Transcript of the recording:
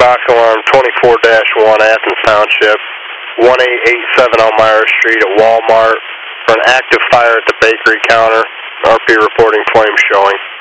box alarm 24-1 Athens Township, 1887 Elmira Street at Walmart for an active fire at the bakery counter. RP reporting flames showing.